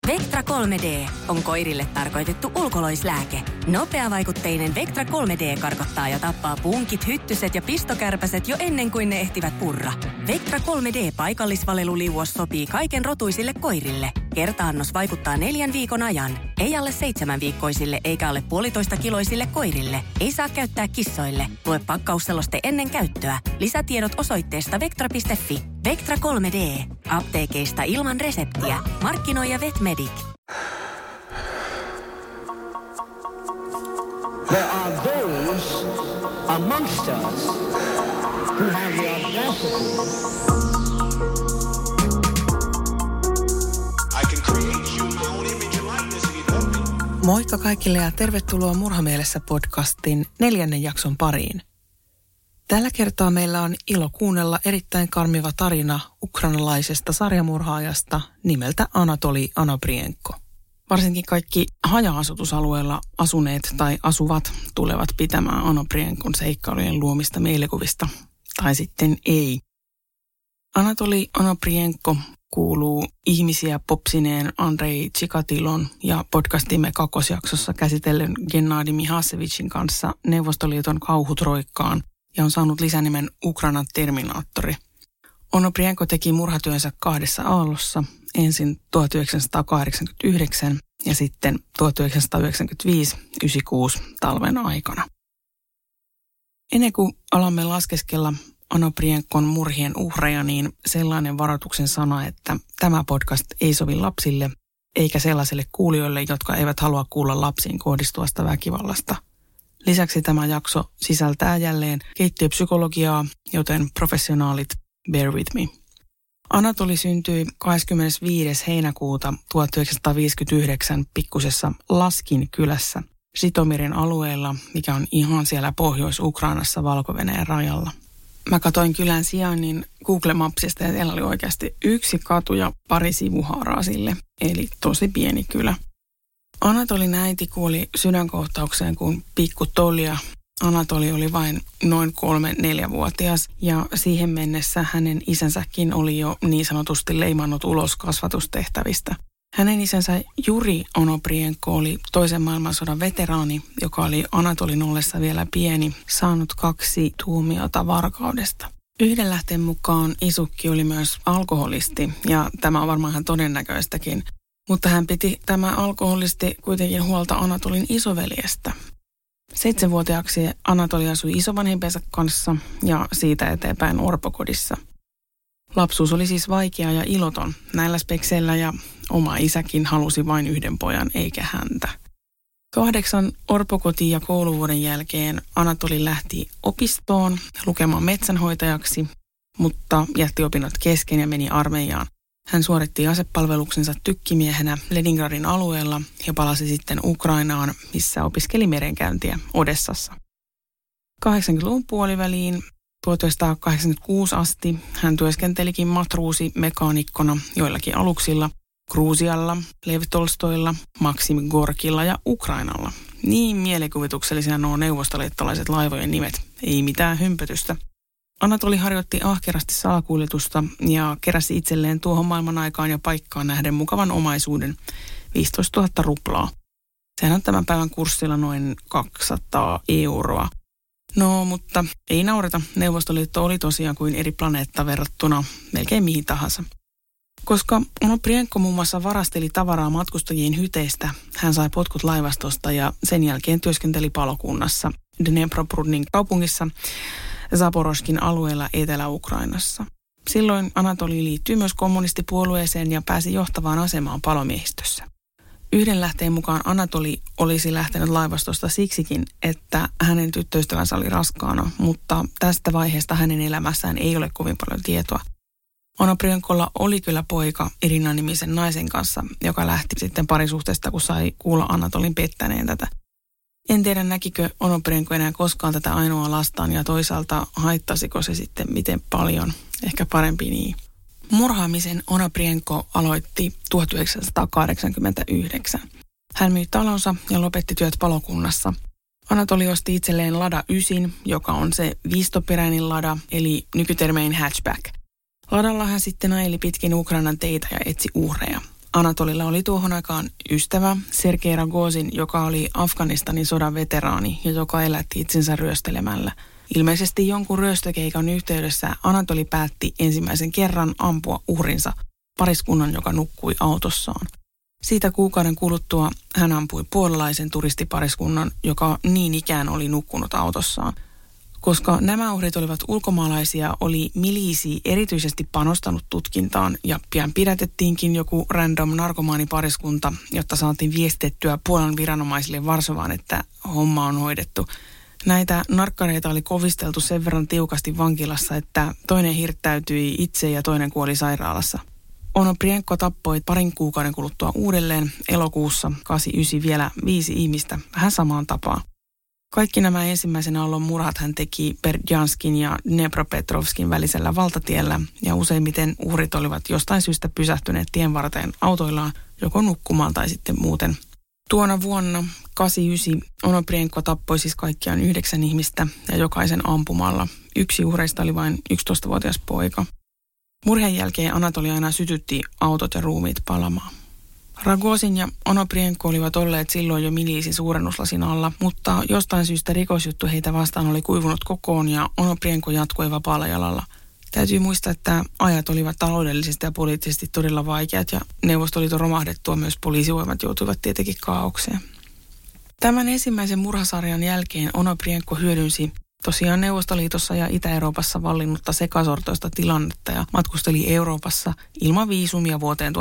Vectra 3D on koirille tarkoitettu ulkoloislääke. Nopeavaikutteinen Vectra 3D karkottaa ja tappaa punkit, hyttyset ja pistokärpäset jo ennen kuin ne ehtivät purra. Vectra 3D paikallisvaleluliuos sopii kaiken rotuisille koirille. Kertaannos vaikuttaa 4 viikon ajan. Ei alle 7-viikkoisille eikä alle 1,5-kiloisille koirille. Ei saa käyttää kissoille. Lue pakkausseloste ennen käyttöä. Lisätiedot osoitteesta vectra.fi. Vectra 3D. Apteekeista ilman reseptiä. Markkinoija Vetmedic. There are those amongst us who have the audacity. I can create you my own image and likeness if you let me. Moikka kaikille ja tervetuloa Murhamielessä podcastin 4. jakson pariin. Tällä kertaa meillä on ilo kuunnella erittäin karmiva tarina ukrainalaisesta sarjamurhaajasta nimeltä Anatoli Onoprienko. Varsinkin kaikki haja-asutusalueella asuneet tai asuvat tulevat pitämään Onoprienkon seikkailujen luomista mielikuvista, tai sitten ei. Anatoli Onoprienko kuuluu ihmisiä popsineen Andrei Chikatilon ja podcastimme kakkosjaksossa käsitellyn Gennadi Mihasevicin kanssa Neuvostoliiton kauhutroikkaan ja on saanut lisänimen Ukrainan Terminaattori. Onoprienko teki murhatyönsä 2 aallossa, ensin 1989 ja sitten 1995-96 talven aikana. Ennen kuin alamme laskeskella Onoprienkon murhien uhreja, niin sellainen varoituksen sana, että tämä podcast ei sovi lapsille eikä sellaisille kuulijoille, jotka eivät halua kuulla lapsiin kohdistuvasta väkivallasta. Lisäksi tämä jakso sisältää jälleen keittiöpsykologiaa, joten professionaalit bear with me. Anatoli syntyi 25. heinäkuuta 1959 pikkusessa Laskin kylässä Žitomirin alueella, mikä on ihan siellä Pohjois-Ukrainassa Valko-Venäjän rajalla. Mä katsoin kylän sijainnin Google Mapsista ja siellä oli oikeasti 1 katu ja 2 sivuhaaraa sille, eli tosi pieni kylä. Anatolin äiti kuoli sydänkohtaukseen, kun pikku Tolja. Anatoli oli vain noin 3-4-vuotias ja siihen mennessä hänen isänsäkin oli jo niin sanotusti leimannut ulos kasvatustehtävistä. Hänen isänsä Juri Onoprienko oli toisen maailmansodan veteraani, joka oli Anatolin ollessa vielä pieni, saanut 2 tuomiota varkaudesta. Yhden lähteen mukaan isukki oli myös alkoholisti ja tämä on varmaan ihan todennäköistäkin. Mutta hän piti tämä alkoholisti kuitenkin huolta Anatolin isoveljestä. 7-vuotiaaksi Anatoli asui isovanhempiensa kanssa ja siitä eteenpäin orpokodissa. Lapsuus oli siis vaikea ja iloton näillä spekseillä ja oma isäkin halusi vain 1 pojan eikä häntä. 8 orpokoti- ja kouluvuoden jälkeen Anatoli lähti opistoon lukemaan metsänhoitajaksi, mutta jätti opinnot kesken ja meni armeijaan. Hän suoritti asepalveluksensa tykkimiehenä Leningradin alueella ja palasi sitten Ukrainaan, missä opiskeli merenkäyntiä Odessassa. 80-luvun puoliväliin 1986 asti hän työskentelikin matruusimekaanikkona joillakin aluksilla Gruzialla, Lev Tolstoilla, Maksim Gorkilla ja Ukrainalla. Niin mielikuvituksellisina nuo neuvostoliittolaiset laivojen nimet, ei mitään hömpötystä. Anatoli harjoitti ahkerasti salakuljetusta ja keräsi itselleen tuohon maailman aikaan ja paikkaan nähden mukavan omaisuuden 15 000 ruplaa. Sehän on tämän päivän kurssilla noin 200 euroa. No, mutta ei naureta. Neuvostoliitto oli tosiaan kuin eri planeetta verrattuna melkein mihin tahansa. Koska Onoprienko muun muassa varasteli tavaraa matkustajien hyteistä, hän sai potkut laivastosta ja sen jälkeen työskenteli palokunnassa Dnepropetrovskin kaupungissa Zaporozhkin alueella Etelä-Ukrainassa. Silloin Anatoli liittyi myös kommunistipuolueeseen ja pääsi johtavaan asemaan palomiehistössä. Yhden lähteen mukaan Anatoli olisi lähtenyt laivastosta siksikin, että hänen tyttöystävänsä oli raskaana, mutta tästä vaiheesta hänen elämässään ei ole kovin paljon tietoa. Onoprienkolla oli kyllä poika Irina-nimisen naisen kanssa, joka lähti sitten parisuhteesta, kun sai kuulla Anatolin pettäneen tätä. En tiedä, näkikö Onoprienko enää koskaan tätä ainoa lastaan ja toisaalta haittasiko se sitten miten paljon, ehkä parempi niin. Murhaamisen Onoprienko aloitti 1989. Hän myi talonsa ja lopetti työt palokunnassa. Anatoli osti itselleen Lada 9, joka on se viistoperäinen lada, eli nykytermein hatchback. Ladalla hän sitten ajeli pitkin Ukrainan teitä ja etsi uhreja. Anatolilla oli tuohon aikaan ystävä Sergei Rogozin, joka oli Afganistanin sodan veteraani ja joka elätti itsensä ryöstelemällä. Ilmeisesti jonkun ryöstökeikan yhteydessä Anatoli päätti ensimmäisen kerran ampua uhrinsa, pariskunnan, joka nukkui autossaan. Siitä kuukauden kuluttua hän ampui puolalaisen turistipariskunnan, joka niin ikään oli nukkunut autossaan. Koska nämä uhrit olivat ulkomaalaisia, oli miliisi erityisesti panostanut tutkintaan ja pian pidätettiinkin joku random narkomaanipariskunta, jotta saatiin viestitettyä Puolan viranomaisille Varsovaan, että homma on hoidettu. Näitä narkkareita oli kovisteltu sen verran tiukasti vankilassa, että toinen hirttäytyi itse ja toinen kuoli sairaalassa. Onoprienko tappoi parin kuukauden kuluttua uudelleen elokuussa 89 vielä 5 ihmistä vähän samaan tapaan. Kaikki nämä ensimmäisen aallon murhat hän teki Berdjanskin ja Dnepropetrovskin välisellä valtatiellä ja useimmiten uhrit olivat jostain syystä pysähtyneet tien varteen autoillaan joko nukkumaan tai sitten muuten. Tuona vuonna 89 Onoprienko tappoi siis kaikkiaan 9 ihmistä ja jokaisen ampumalla. Yksi uhreista oli vain 11-vuotias poika. Murheen jälkeen Anatoli aina sytytti autot ja ruumiit palamaan. Rogozin ja Onoprienko olivat olleet silloin jo miliisin suurennuslasin alla, mutta jostain syystä rikosjuttu heitä vastaan oli kuivunut kokoon ja Onoprienko jatkoi vapaalla jalalla. Täytyy muistaa, että ajat olivat taloudellisesti ja poliittisesti todella vaikeat ja Neuvostoliiton romahdettua myös poliisivoimat joutuivat tietenkin kaaukseen. Tämän ensimmäisen murhasarjan jälkeen Onoprienko hyödynsi tosiaan Neuvostoliitossa ja Itä-Euroopassa vallinnutta sekasortoista tilannetta ja matkusteli Euroopassa ilman viisumia vuoteen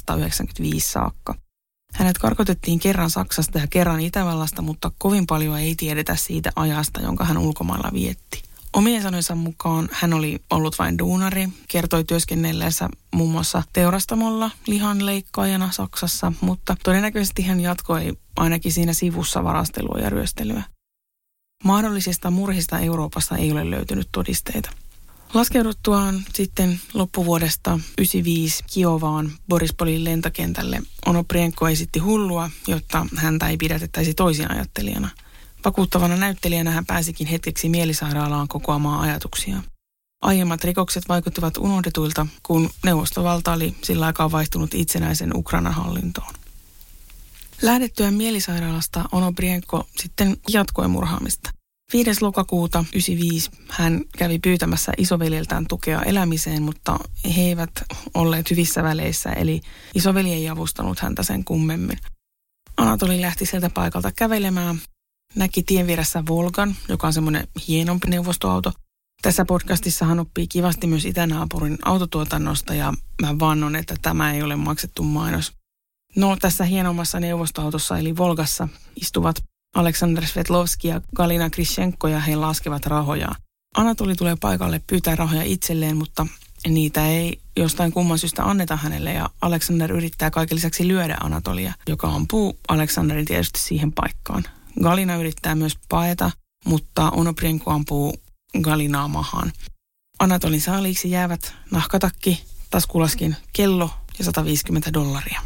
1995 saakka. Hänet karkotettiin kerran Saksasta ja kerran Itävallasta, mutta kovin paljon ei tiedetä siitä ajasta, jonka hän ulkomailla vietti. Omien sanojensa mukaan hän oli ollut vain duunari, kertoi työskennelleensä muun muassa teurastamolla lihanleikkaajana Saksassa, mutta todennäköisesti hän jatkoi ainakin siinä sivussa varastelua ja ryöstelyä. Mahdollisista murhista Euroopassa ei ole löytynyt todisteita. Laskeuduttuaan sitten loppuvuodesta 1995 Kiovaan Borispolin lentokentälle Onoprienko esitti hullua, jotta häntä ei pidätettäisi toisin ajattelijana. Vakuuttavana näyttelijänä hän pääsikin hetkeksi mielisairaalaan kokoamaan ajatuksia. Aiemmat rikokset vaikuttivat unohdetuilta, kun neuvostovalta oli sillä aikaa vaihtunut itsenäisen Ukrainan hallintoon. Lähdettyään mielisairaalasta Onoprienko sitten jatkoi murhaamista. 5. lokakuuta 1995 hän kävi pyytämässä isoveljeltään tukea elämiseen, mutta he eivät olleet hyvissä väleissä, eli isoveli ei avustanut häntä sen kummemmin. Anatoli lähti sieltä paikalta kävelemään, näki tien vieressä Volgan, joka on semmoinen hienompi neuvostoauto. Tässä podcastissa hän oppii kivasti myös itänaapurin autotuotannosta ja mä vannon, että tämä ei ole maksettu mainos. No, tässä hienommassa neuvostoautossa eli Volgassa istuvat Aleksander Svetlovski ja Galina Krishenko ja he laskevat rahoja. Anatoli tulee paikalle pyytää rahoja itselleen, mutta niitä ei jostain kumman syystä anneta hänelle ja Aleksander yrittää kaiken lisäksi lyödä Anatolia, joka ampuu Aleksanderin tietysti siihen paikkaan. Galina yrittää myös paeta, mutta Onoprienko ampuu Galinaa mahaan. Anatolin saaliiksi jäävät nahkatakki, taskulaskin, kello ja $150.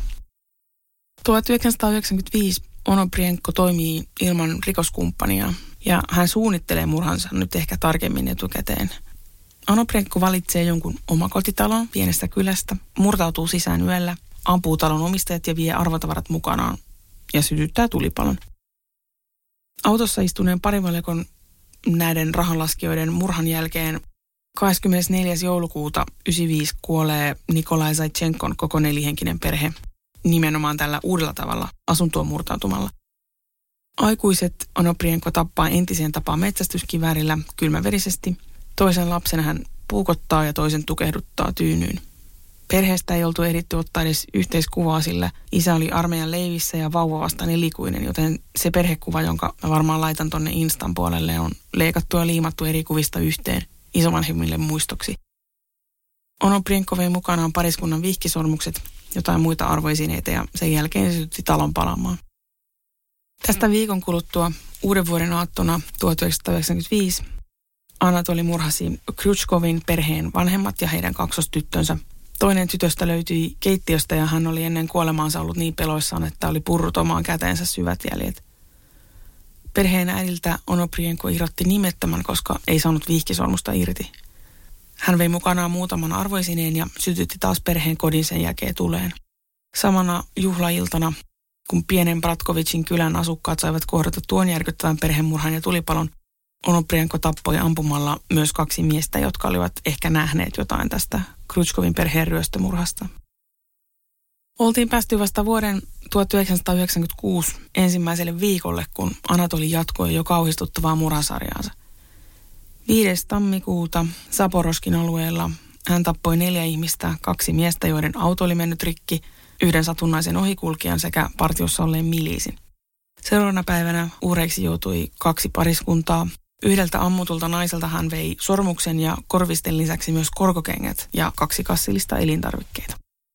1995 Onoprienko toimii ilman rikoskumppania ja hän suunnittelee murhansa nyt ehkä tarkemmin etukäteen. Onoprienko valitsee jonkun omakotitalon pienestä kylästä, murtautuu sisään yöllä, ampuu talon omistajat ja vie arvotavarat mukanaan ja sytyttää tulipalon. Autossa istuneen parivaljakon näiden rahanlaskijoiden murhan jälkeen 24. joulukuuta 1995 kuolee Nikolai Zaitsenkon koko 4-henkinen perhe nimenomaan tällä uudella tavalla asuntoon murtautumalla. Aikuiset Onoprienko tappaa entiseen tapaan metsästyskiväärillä kylmäverisesti. Toisen lapsen hän puukottaa ja toisen tukehduttaa tyynyyn. Perheestä ei oltu ehditty ottaa edes yhteiskuvaa, sillä isä oli armeijan leivissä ja vauva vasta nelikuinen, joten se perhekuva, jonka mä varmaan laitan tonne Instan puolelle, on leikattu ja liimattu eri kuvista yhteen isovanhemmille muistoksi. Onoprienko vei mukanaan pariskunnan vihkisormukset, jotain muita arvoesineitä ja sen jälkeen sytytti talon palamaan. Tästä viikon kuluttua uuden vuoden aattona 1995 Anatoli murhasi Kryuchkovin perheen vanhemmat ja heidän kaksostyttönsä. Toinen tytöstä löytyi keittiöstä ja hän oli ennen kuolemaansa ollut niin peloissaan, että oli purrut omaan käteensä syvät jäljet. Perheen äidiltä Onoprienko irrotti nimettömän, koska ei saanut vihkisormusta irti. Hän vei mukanaan muutaman arvoesineen ja sytytti taas perheen kodin sen jälkeen tuleen. Samana juhlailtana, kun pienen Bratkovicin kylän asukkaat saivat kohdata tuon järkyttävän perhemurhan ja tulipalon, Onoprienko tappoi ampumalla myös 2 miestä, jotka olivat ehkä nähneet jotain tästä Krutškovin perheen ryöstömurhasta. Oltiin päästy vasta vuoden 1996 ensimmäiselle viikolle, kun Anatoli jatkoi jo kauhistuttavaa murhasarjaansa. 5. tammikuuta Zaporoskin alueella hän tappoi 4 ihmistä, 2 miestä, joiden auto oli mennyt rikki, 1 satunnaisen ohikulkijan sekä partiossa olleen miliisin. Seuraavana päivänä uhreiksi joutui 2 pariskuntaa. 1 ammutulta naiselta hän vei sormuksen ja korvisten lisäksi myös korkokengät ja 2 kassillista elintarvikkeita.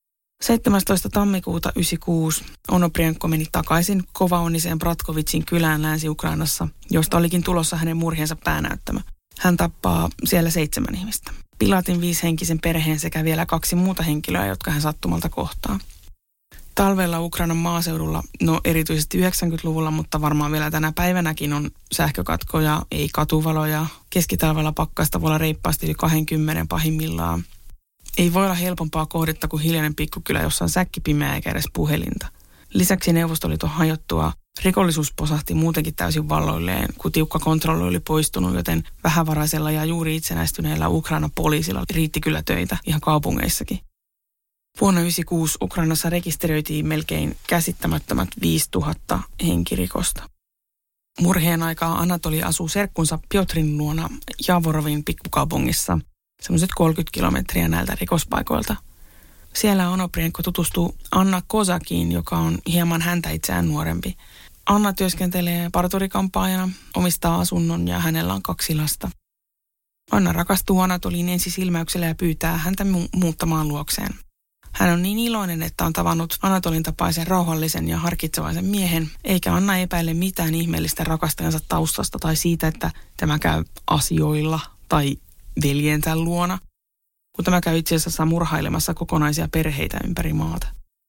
17. tammikuuta 1996 Onoprienko meni takaisin kovaonniseen Bratkovicin kylään Länsi-Ukrainassa, josta olikin tulossa hänen murhiensa päänäyttämö. Hän tappaa siellä 7 ihmistä. Pilatin 5-henkisen perheen sekä vielä 2 muuta henkilöä, jotka hän sattumalta kohtaa. Talvella Ukrainan maaseudulla, erityisesti 90-luvulla, mutta varmaan vielä tänä päivänäkin on sähkökatkoja, ei katuvaloja. Keskitalvella pakkasta voi olla reippaasti yli 20 pahimmillaan. Ei voi olla helpompaa kohdetta kuin hiljainen pikkukylä, jossa on säkkipimeä eikä edes puhelinta. Lisäksi Neuvostoliiton hajottua rikollisuus posahti muutenkin täysin valloilleen, kun tiukka kontrolli oli poistunut, joten vähävaraisella ja juuri itsenäistyneellä Ukrainan poliisilla riitti kyllä töitä ihan kaupungeissakin. Vuonna 1996 Ukrainassa rekisteröitiin melkein käsittämättömät 5000 henkirikosta. Murhien aikaa Anatoli asuu serkkunsa Piotrin luona Javorovin pikkukaupungissa, semmoiset 30 kilometriä näiltä rikospaikoilta. Siellä Onoprienko tutustuu Anna Kozakiin, joka on hieman häntä itseään nuorempi. Anna työskentelee parturikampaajana, omistaa asunnon ja hänellä on 2 lasta. Anna rakastuu Anatoliin ensisilmäyksellä ja pyytää häntä muuttamaan luokseen. Hän on niin iloinen, että on tavannut Anatolin tapaisen rauhallisen ja harkitsevaisen miehen, eikä Anna epäile mitään ihmeellistä rakastajansa taustasta tai siitä, että tämä käy asioilla tai veljensä luona, kun tämä käy itse asiassa murhailemassa kokonaisia perheitä ympäri maata.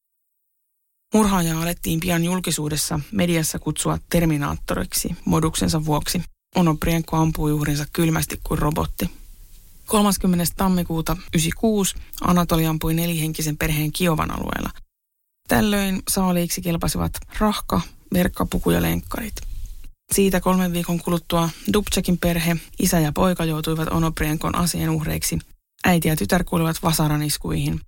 Murhaajaa alettiin pian julkisuudessa mediassa kutsua terminaattoriksi moduksensa vuoksi. Onoprienko ampui uhrinsa kylmästi kuin robotti. 30. tammikuuta 1996 Anatoli ampui 4-henkisen perheen Kiovan alueella. Tällöin saaliiksi kelpasivat rahka, verkkapuku ja lenkkarit. Siitä 3 viikon kuluttua Dubčekin perhe, isä ja poika joutuivat Onoprienkon aseen uhreiksi. Äiti ja tytär kuolivat vasaraniskuihin.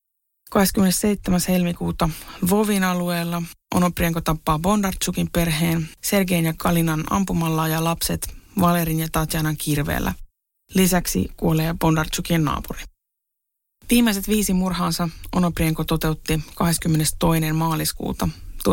27. helmikuuta Lvovin alueella Onoprienko tappaa Bondartsukin perheen, Sergein ja Kalinan ampumalla ja lapset Valerin ja Tatjanan kirveellä. Lisäksi kuolee Bondartsukin naapuri. Viimeiset 5 murhaansa Onoprienko toteutti 22. maaliskuuta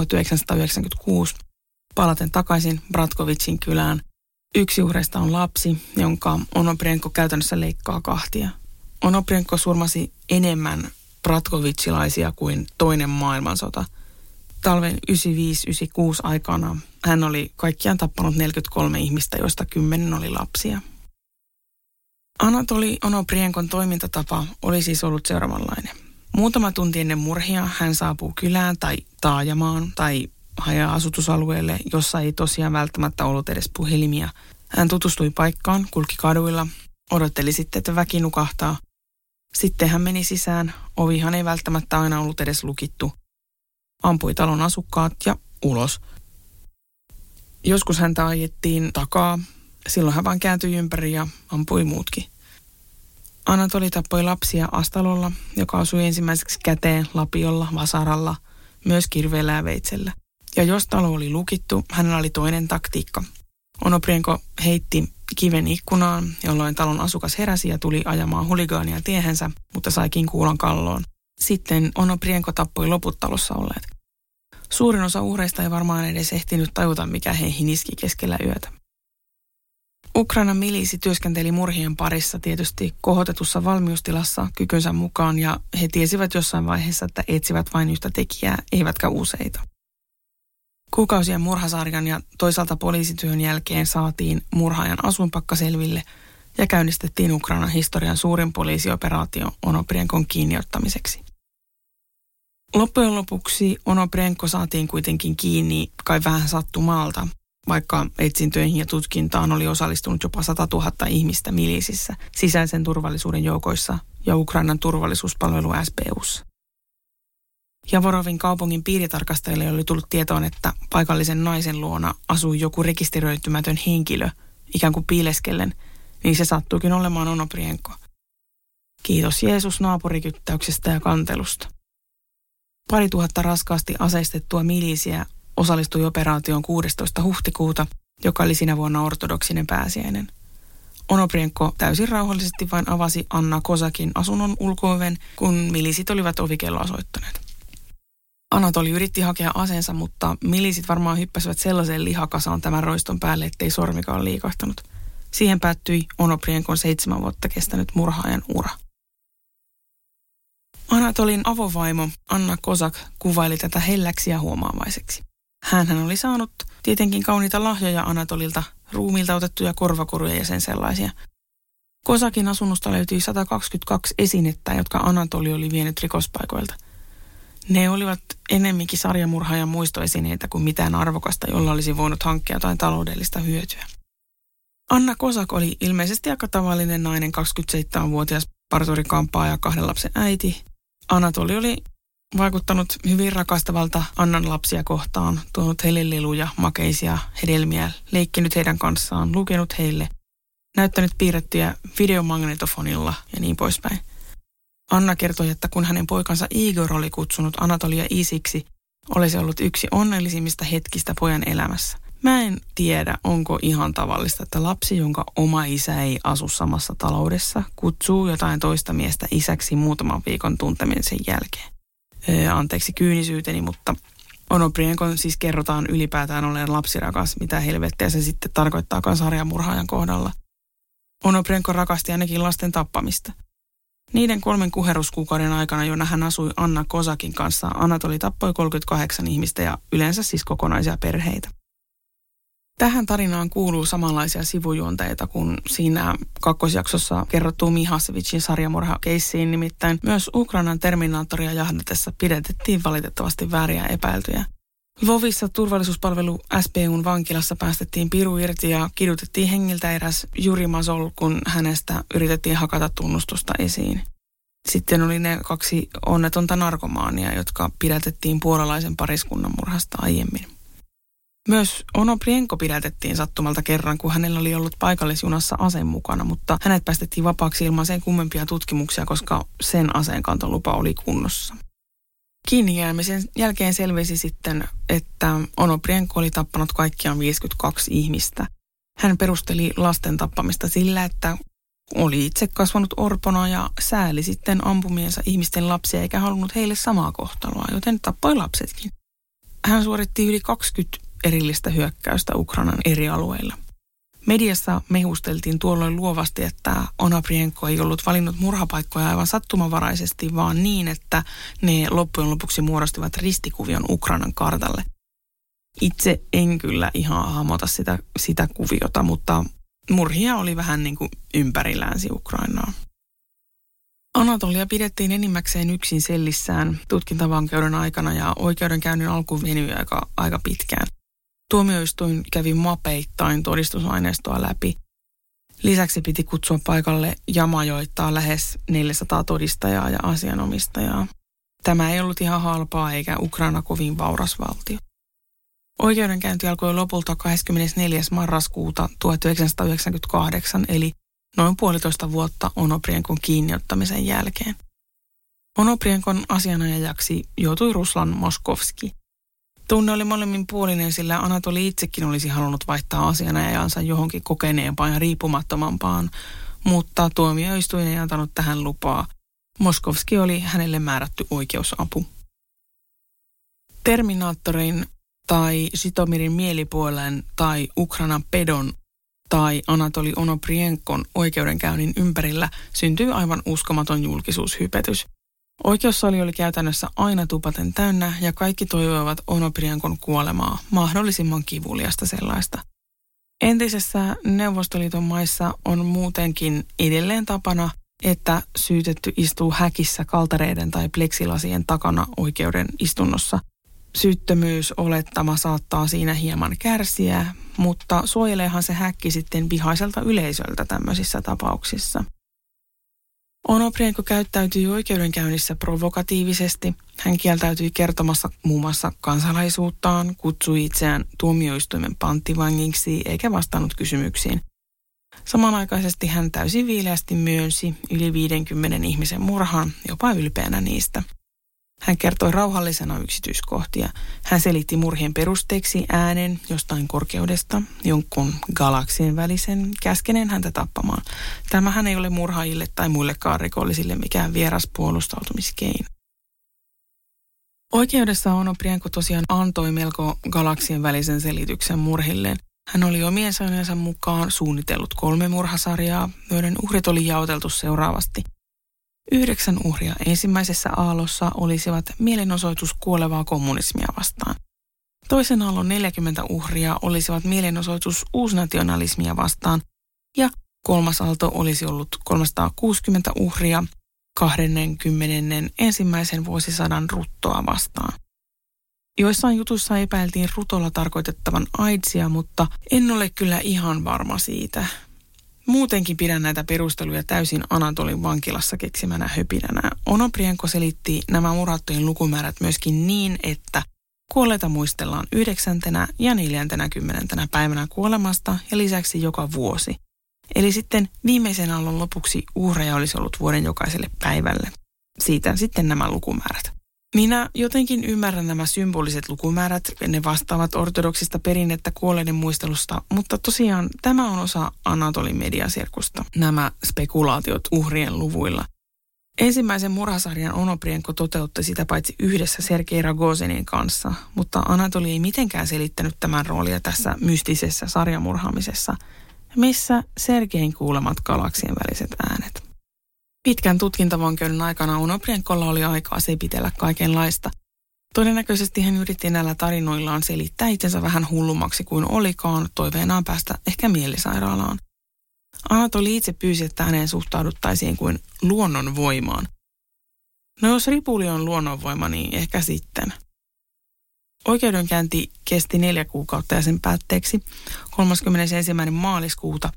1996 palaten takaisin Bratkovicin kylään. 1 uhreista on lapsi, jonka Onoprienko käytännössä leikkaa 2. Onoprienko surmasi enemmän bratkovitsilaisia kuin toinen maailmansota. Talven 95-96 aikana hän oli kaikkiaan tappanut 43 ihmistä, joista 10 oli lapsia. Anatoli Onoprienkon toimintatapa oli siis ollut seuraavanlainen. Muutama tunti ennen murhia hän saapuu kylään tai taajamaan tai haja-asutusalueelle, jossa ei tosiaan välttämättä ollut edes puhelimia. Hän tutustui paikkaan, kulki kaduilla, odotteli sitten, että väki nukahtaa. Sitten hän meni sisään, ovihan ei välttämättä aina ollut edes lukittu. Ampui talon asukkaat ja ulos. Joskus häntä ajettiin takaa, silloin hän vaan kääntyi ympäri ja ampui muutkin. Anatoli tappoi lapsia Astalolla, joka osui ensimmäiseksi käteen, lapiolla, vasaralla, myös kirveellä ja veitsellä. Ja jos talo oli lukittu, hänellä oli toinen taktiikka. Onoprienko heitti kiven ikkunaan, jolloin talon asukas heräsi ja tuli ajamaan huligaania tiehensä, mutta saikin kuulan kalloon. Sitten Onoprienko tappoi loput talossa olleet. Suurin osa uhreista ei varmaan edes ehtinyt tajuta, mikä heihin iski keskellä yötä. Ukrainan miliisi työskenteli murhien parissa tietysti kohotetussa valmiustilassa kykynsä mukaan ja he tiesivät jossain vaiheessa, että etsivät vain yhtä tekijää, eivätkä useita. Kuukausien murhasarjan ja toisaalta poliisityön jälkeen saatiin murhaajan asuinpakka selville ja käynnistettiin Ukrainan historian suurin poliisioperaatio Onoprienkon kiinniottamiseksi. Loppujen lopuksi Onoprienko saatiin kuitenkin kiinni kai vähän sattumalta, vaikka etsintöihin ja tutkintaan oli osallistunut jopa 100 000 ihmistä milisissä, sisäisen turvallisuuden joukoissa ja Ukrainan turvallisuuspalvelu SBU:ssa. Javorovin kaupungin piiritarkastajille oli tullut tietoon, että paikallisen naisen luona asui joku rekisteröitymätön henkilö, ikään kuin piileskellen, niin se sattuikin olemaan Onoprienko. Kiitos Jeesus naapurikyttäyksestä ja kantelusta. 2000 raskaasti aseistettua milisiä osallistui operaatioon 16. huhtikuuta, joka oli sinä vuonna ortodoksinen pääsiäinen. Onoprienko täysin rauhallisesti vain avasi Anna Kosakin asunnon ulko-oven, kun milisit olivat ovikelloa soittaneet. Anatoli yritti hakea aseensa, mutta milisit varmaan hyppäsivät sellaiseen lihakasaan tämän roiston päälle, ettei sormikaan liikahtanut. Siihen päättyi Onoprienkon 7 vuotta kestänyt murhaajan ura. Anatolin avovaimo Anna Kosak kuvaili tätä helläksi ja huomaavaiseksi. Hänhän oli saanut tietenkin kauniita lahjoja Anatolilta, ruumiilta otettuja korvakoruja ja sen sellaisia. Kosakin asunnosta löytyi 122 esinettä, jotka Anatoli oli vienyt rikospaikoilta. Ne olivat ennemminkin sarjamurhaajan muistoesineitä kuin mitään arvokasta, jolla olisi voinut hankkia jotain taloudellista hyötyä. Anna Kosak oli ilmeisesti aika tavallinen nainen, 27-vuotias parturikampaaja ja 2 lapsen äiti. Anatoli oli vaikuttanut hyvin rakastavalta Annan lapsia kohtaan, tuonut heille leluja, makeisia, hedelmiä, leikkinyt heidän kanssaan, lukenut heille, näyttänyt piirrettyjä videomagnetofonilla ja niin poispäin. Anna kertoi, että kun hänen poikansa Igor oli kutsunut Anatolia isiksi, olisi ollut yksi onnellisimmista hetkistä pojan elämässä. Mä en tiedä, onko ihan tavallista, että lapsi, jonka oma isä ei asu samassa taloudessa, kutsuu jotain toista miestä isäksi muutaman viikon tuntemisen jälkeen. Anteeksi kyynisyyteni, mutta Onoprienkon siis kerrotaan ylipäätään olleen lapsirakas, mitä helvettiä se sitten tarkoittaakaan sarjamurhaajan kohdalla. Onoprienko rakasti ainakin lasten tappamista. Niiden 3 kuheruskuukauden aikana, jona hän asui Anna Kosakin kanssa, Anatoli tappoi 38 ihmistä ja yleensä siis kokonaisia perheitä. Tähän tarinaan kuuluu samanlaisia sivujuonteita kuin siinä kakkosjaksossa kerrottu Mihasevicin sarjamurhakeissiin, nimittäin myös Ukrainan Terminaattoria jahdatessa pidätettiin valitettavasti vääriä epäiltyjä. Lvovissa turvallisuuspalvelu SBUn vankilassa päästettiin piru irti ja kidutettiin hengiltä eräs Juri Mazol, kun hänestä yritettiin hakata tunnustusta esiin. Sitten oli ne 2 onnetonta narkomaania, jotka pidätettiin puolalaisen pariskunnan murhasta aiemmin. Myös Onoprienko pidätettiin sattumalta kerran, kun hänellä oli ollut paikallisjunassa ase mukana, mutta hänet päästettiin vapaaksi ilman sen kummempia tutkimuksia, koska sen aseenkantolupa oli kunnossa. Kiinni jäämisen jälkeen selvisi sitten, että Onoprienko oli tappanut kaikkiaan 52 ihmistä. Hän perusteli lasten tappamista sillä, että oli itse kasvanut orpona ja sääli sitten ampumiensa ihmisten lapsia eikä halunnut heille samaa kohtaloa, joten tappoi lapsetkin. Hän suoritti yli 20 erillistä hyökkäystä Ukrainan eri alueilla. Mediassa mehusteltiin tuolloin luovasti, että Onoprienko ei ollut valinnut murhapaikkoja aivan sattumanvaraisesti, vaan niin, että ne loppujen lopuksi muodostivat ristikuvion Ukrainan kartalle. Itse en kyllä ihan hahmota sitä kuviota, mutta murhia oli vähän niin kuin ympäri Länsi-Ukrainaa. Anatolia pidettiin enimmäkseen yksin sellissään tutkintavankeuden aikana ja oikeudenkäynnin alku venyi aika pitkään. Tuomioistuin kävi mapeittain todistusaineistoa läpi. Lisäksi piti kutsua paikalle ja majoittaa lähes 400 todistajaa ja asianomistajaa. Tämä ei ollut ihan halpaa eikä Ukraina kovin vauras valtio. Oikeudenkäynti alkoi lopulta 24. marraskuuta 1998, eli noin 1,5 vuotta Onoprienkon kiinniottamisen jälkeen. Onoprienkon asianajajaksi joutui Ruslan Moskovski. Tunne oli molemminpuolinen, sillä Anatoli itsekin olisi halunnut vaihtaa asianajajansa johonkin kokeneempaan ja riippumattomampaan, mutta tuomioistuin ei antanut tähän lupaa. Moskovski oli hänelle määrätty oikeusapu. Terminaattorin tai Žitomirin mielipuolen tai Ukrainan pedon tai Anatoli Onoprienkon oikeudenkäynnin ympärillä syntyi aivan uskomaton julkisuushypetys. Oikeussali oli käytännössä aina tupaten täynnä ja kaikki toivoivat Onoprienkon kuolemaa, mahdollisimman kivuliasta sellaista. Entisessä Neuvostoliiton maissa on muutenkin edelleen tapana, että syytetty istuu häkissä kaltereiden tai pleksilasien takana oikeuden istunnossa. Syyttömyysolettama saattaa siinä hieman kärsiä, mutta suojeleehan se häkki sitten vihaiselta yleisöltä tämmöisissä tapauksissa. Onoprienko käyttäytyi oikeudenkäynnissä provokatiivisesti. Hän kieltäytyi kertomassa muun muassa kansalaisuuttaan, kutsui itseään tuomioistuimen panttivangiksi eikä vastannut kysymyksiin. Samanaikaisesti hän täysin viileästi myönsi yli 50 ihmisen murhaan, jopa ylpeänä niistä. Hän kertoi rauhallisena yksityiskohtia. Hän selitti murhien perusteeksi äänen jostain korkeudesta, jonkun galaksien välisen, käskeneen häntä tappamaan. Tämähän ei ole murhaajille tai muillekaan rikollisille mikään vieras puolustautumiskeino. Oikeudessa Onoprienko tosiaan antoi melko galaksien välisen selityksen murhilleen. Hän oli omien sanojensa mukaan suunnitellut 3 murhasarjaa, joiden uhrit oli jaoteltu seuraavasti. 9 uhria ensimmäisessä aallossa olisivat mielenosoitus kuolevaa kommunismia vastaan. Toisen aallon 40 uhria olisivat mielenosoitus uusnationalismia vastaan ja 3. aalto olisi ollut 360 uhria 21. vuosisadan ruttoa vastaan. Joissain jutuissa epäiltiin rutolla tarkoitettavan AIDSia, mutta en ole kyllä ihan varma siitä. Muutenkin pidän näitä perusteluja täysin Anatolin vankilassa keksimänä höpinänä. Onoprienko selitti nämä murhattujen lukumäärät myöskin niin, että kuolleita muistellaan 9. ja 40. päivänä kuolemasta ja lisäksi joka vuosi. Eli sitten viimeisen aallon lopuksi uhreja olisi ollut vuoden jokaiselle päivälle. Siitä sitten nämä lukumäärät. Minä jotenkin ymmärrän nämä symboliset lukumäärät, ne vastaavat ortodoksista perinnettä kuolleiden muistelusta, mutta tosiaan tämä on osa Anatolin mediasirkusta, nämä spekulaatiot uhrien luvuilla. Ensimmäisen murhasarjan Onoprienko toteutti sitä paitsi yhdessä Sergei Rogozinin kanssa, mutta Anatoli ei mitenkään selittänyt tämän roolia tässä mystisessä sarjamurhaamisessa, missä Sergein kuulemat galaksien väliset äänet. Pitkän tutkintavankeuden aikana Onoprienkolla oli aikaa sepitellä kaikenlaista. Todennäköisesti hän yritti näillä tarinoillaan selittää itsensä vähän hullummaksi kuin olikaan, toiveenaan päästä ehkä mielisairaalaan. Anatoli itse pyysi, että häneen suhtauduttaisiin kuin luonnonvoimaan. No jos ripuli on luonnonvoima, niin ehkä sitten. Oikeudenkäynti kesti 4 kuukautta ja sen päätteeksi 31. maaliskuuta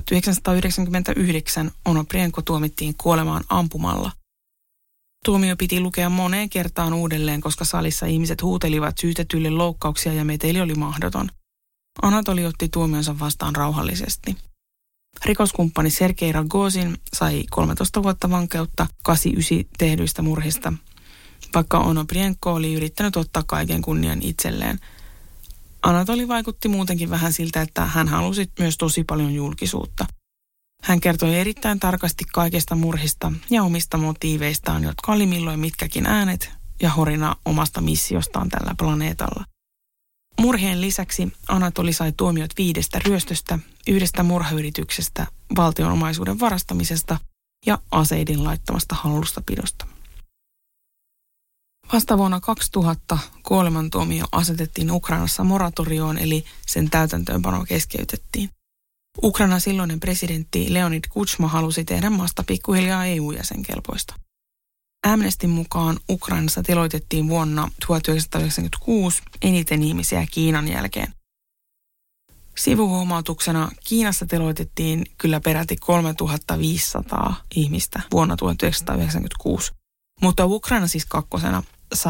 1999 Onoprienko tuomittiin kuolemaan ampumalla. Tuomio piti lukea moneen kertaan uudelleen, koska salissa ihmiset huutelivat syytetyille loukkauksia ja meteli oli mahdoton. Anatoli otti tuomionsa vastaan rauhallisesti. Rikoskumppani Sergei Rogozin sai 13 vuotta vankeutta 89 tehdyistä murhista, vaikka Onoprienko oli yrittänyt ottaa kaiken kunnian itselleen. Anatoli vaikutti muutenkin vähän siltä, että hän halusi myös tosi paljon julkisuutta. Hän kertoi erittäin tarkasti kaikesta murhista ja omista motiiveistaan, jotka oli milloin mitkäkin äänet ja horina omasta missiostaan tällä planeetalla. Murhien lisäksi Anatoli sai tuomiot 5 ryöstöstä, 1 murhayrityksestä, valtion omaisuuden varastamisesta ja aseiden laittamasta hallustapidosta. Vasta vuonna 2000 kuolemantuomio asetettiin Ukrainassa moratorioon, eli sen täytäntöönpano keskeytettiin. Ukrainan silloinen presidentti Leonid Kuchma halusi tehdä maasta pikkuhiljaa EU-jäsenkelpoista. Amnestyn mukaan Ukrainassa teloitettiin vuonna 1996 eniten ihmisiä Kiinan jälkeen. Sivuhuomautuksena Kiinassa teloitettiin kyllä peräti 3500 ihmistä vuonna 1996, mutta Ukraina siis kakkosena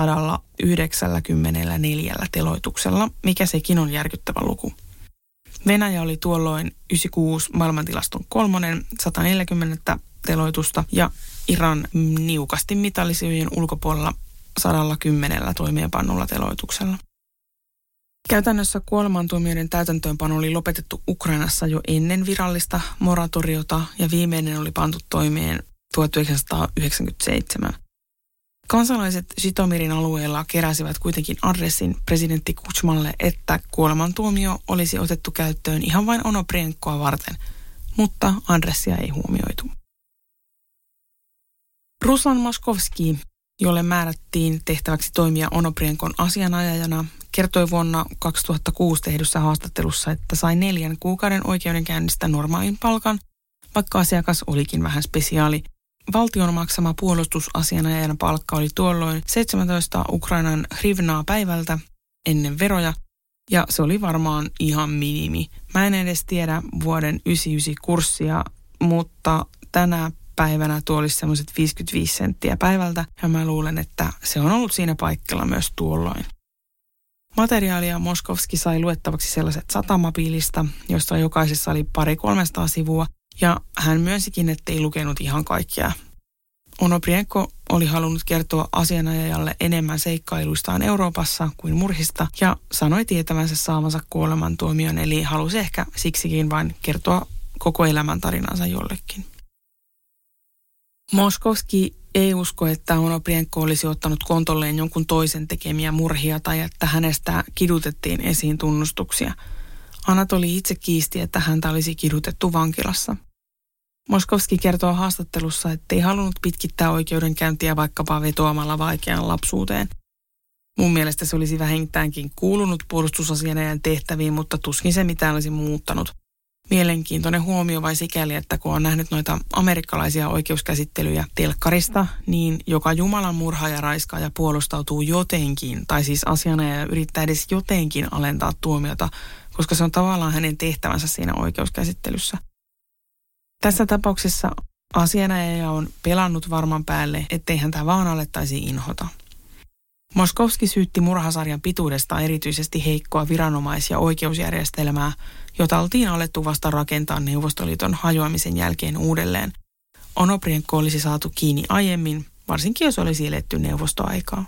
194 teloituksella, mikä sekin on järkyttävä luku. Venäjä oli tuolloin 96 maailmantilaston 3, 140 teloitusta ja Iran niukasti mitallisijojen ulkopuolella 110 toimeenpannulla teloituksella. Käytännössä kuolemantuomioiden täytäntöönpano oli lopetettu Ukrainassa jo ennen virallista moratoriota ja viimeinen oli pantu toimeen 1997. Kansalaiset Žitomirin alueella keräsivät kuitenkin adressin presidentti Kuchmalle, että kuolemantuomio olisi otettu käyttöön ihan vain Onoprienkoa varten, mutta adressia ei huomioitu. Ruslan Maskovski, jolle määrättiin tehtäväksi toimia Onoprienkon asianajajana, kertoi vuonna 2006 tehdyssä haastattelussa, että sai 4 kuukauden oikeudenkäynnistä normaalin palkan, vaikka asiakas olikin vähän spesiaali. Valtion maksama puolustusasianajajan palkka oli tuolloin 17 Ukrainan hrivnaa päivältä ennen veroja, ja se oli varmaan ihan minimi. Mä en edes tiedä vuoden 99 kurssia, mutta tänä päivänä tuo olisi semmoiset 55 senttiä päivältä, ja mä luulen, että se on ollut siinä paikalla myös tuolloin. Materiaalia Moskovski sai luettavaksi sellaiset 100 mobiilista, joista jokaisessa oli 200-300 sivua, ja hän myönsikin, ettei lukenut ihan kaikkea. Onoprienko oli halunnut kertoa asianajajalle enemmän seikkailuistaan Euroopassa kuin murhista ja sanoi tietävänsä saamansa kuolemantuomion, eli halusi ehkä siksikin vain kertoa koko elämän tarinansa jollekin. Moskovski ei usko, että Onoprienko olisi ottanut kontolleen jonkun toisen tekemiä murhia tai että hänestä kidutettiin esiin tunnustuksia. Anatoli itse kiisti, että häntä olisi kidutettu vankilassa. Moskovski kertoo haastattelussa, ettei halunnut pitkittää oikeudenkäyntiä vaikkapa vetoamalla vaikeaan lapsuuteen. Mun mielestä se olisi vähintäänkin kuulunut puolustusasianajajan tehtäviin, mutta tuskin se mitään olisi muuttanut. Mielenkiintoinen huomio vai sikäli, että kun on nähnyt noita amerikkalaisia oikeuskäsittelyjä telkkarista, niin joka Jumalan murhaaja, raiskaaja puolustautuu jotenkin, tai siis asianajaja yrittää edes jotenkin alentaa tuomiota, koska se on tavallaan hänen tehtävänsä siinä oikeuskäsittelyssä. Tässä tapauksessa asianajaja on pelannut varman päälle, ettei häntä vaan alettaisi inhota. Moskovski syytti murhasarjan pituudesta erityisesti heikkoa viranomais- ja oikeusjärjestelmää, jota oltiin alettu vasta rakentaa Neuvostoliiton hajoamisen jälkeen uudelleen. Onoprienko olisi saatu kiinni aiemmin, varsinkin jos olisi eletty neuvostoaikaa.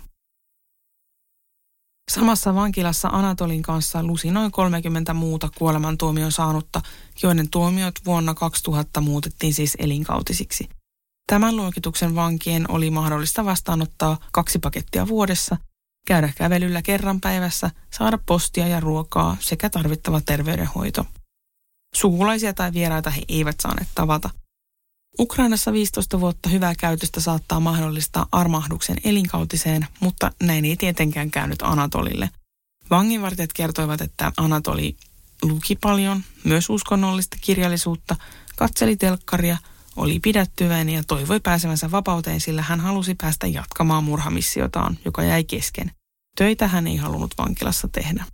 Samassa vankilassa Anatolin kanssa lusi noin 30 muuta kuolemantuomion saanutta, joiden tuomiot vuonna 2000 muutettiin siis elinkautisiksi. Tämän luokituksen vankien oli mahdollista vastaanottaa 2 pakettia vuodessa, käydä kävelyllä kerran päivässä, saada postia ja ruokaa sekä tarvittava terveydenhoito. Sukulaisia tai vieraita he eivät saaneet tavata. Ukrainassa 15 vuotta hyvää käytöstä saattaa mahdollistaa armahduksen elinkautiseen, mutta näin ei tietenkään käynyt Anatolille. Vanginvartijat kertoivat, että Anatoli luki paljon, myös uskonnollista kirjallisuutta, katseli telkkaria, oli pidättyväinen ja toivoi pääsevänsä vapauteen, sillä hän halusi päästä jatkamaan murhamissiotaan, joka jäi kesken. Töitä hän ei halunnut vankilassa tehdä.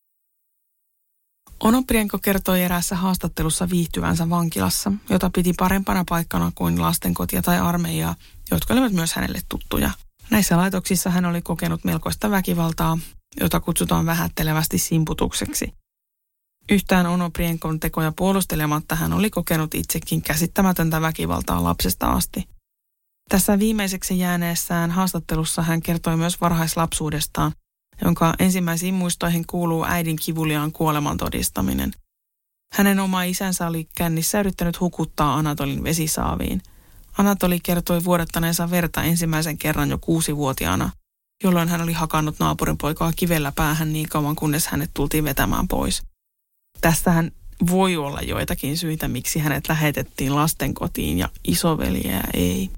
Onoprienko kertoi eräässä haastattelussa viihtyvänsä vankilassa, jota piti parempana paikkana kuin lastenkotia tai armeijaa, jotka olivat myös hänelle tuttuja. Näissä laitoksissa hän oli kokenut melkoista väkivaltaa, jota kutsutaan vähättelevästi simputukseksi. Yhtään Onoprienkon tekoja puolustelematta hän oli kokenut itsekin käsittämätöntä väkivaltaa lapsesta asti. Tässä viimeiseksi jääneessään haastattelussa hän kertoi myös varhaislapsuudestaan, jonka ensimmäisiin muistoihin kuuluu äidin kivuliaan kuoleman todistaminen. Hänen oma isänsä oli kännissä yrittänyt hukuttaa Anatolin vesisaaviin. Anatoli kertoi vuodattaneensa verta ensimmäisen kerran jo 6-vuotiaana, jolloin hän oli hakannut naapurin poikaa kivellä päähän niin kauan, kunnes hänet tultiin vetämään pois. Tästähän voi olla joitakin syitä, miksi hänet lähetettiin lastenkotiin ja isoveljeä ei.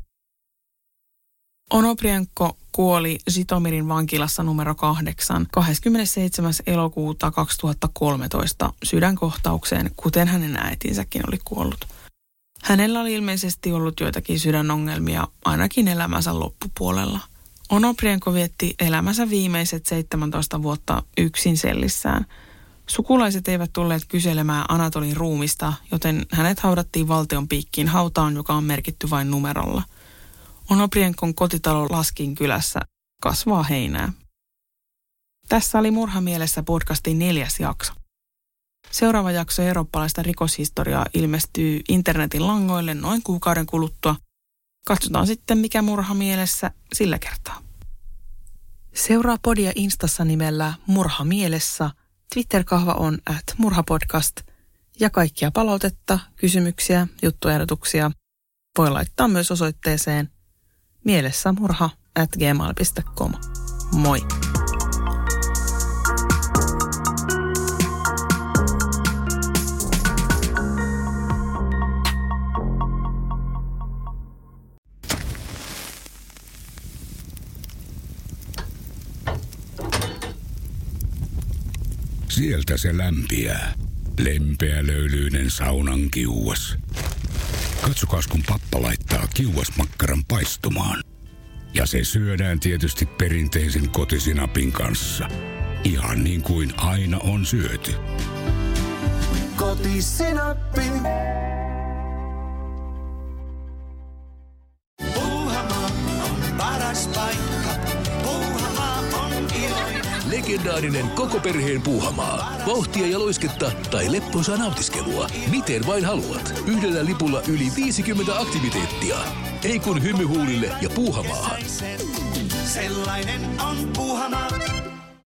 Onoprienko kuoli Žitomirin vankilassa numero 8 27. elokuuta 2013 sydänkohtaukseen, kuten hänen äitinsäkin oli kuollut. Hänellä oli ilmeisesti ollut joitakin sydänongelmia ainakin elämänsä loppupuolella. Onoprienko vietti elämänsä viimeiset 17 vuotta yksin sellissään. Sukulaiset eivät tulleet kyselemään Anatolin ruumista, joten hänet haudattiin valtion piikkiin hautaan, joka on merkitty vain numerolla. Onoprienkon kotitalo Laskin kylässä kasvaa heinää. Tässä oli Murhamielessä podcastin 4. jakso. Seuraava jakso eurooppalaista rikoshistoriaa ilmestyy internetin langoille noin kuukauden kuluttua. Katsotaan sitten, mikä Murhamielessä sillä kertaa. Seuraa podia Instassa nimellä Murhamielessä. Twitter-kahva on @murhapodcast ja kaikkia palautetta, kysymyksiä, juttuehdotuksia voi laittaa myös osoitteeseen mielessämurha@gmail.com. Moi! Sieltä se lämpiää. Lempeä löylyinen saunan kiuas. Katsokaas, kun pappa laittaa kiuasmakkaran paistumaan. Ja se syödään tietysti perinteisen kotisinapin kanssa. Ihan niin kuin aina on syöty. Kotisinappi. Spontaaninen koko perheen puuhamaa. Vauhtia ja loisketta tai leppoisaa nautiskelua. Miten vain haluat. Yhdellä lipulla yli 50 aktiviteettia. Ei kun hymyhuulille ja puuhamaahan. Sellainen on Puuhamaa.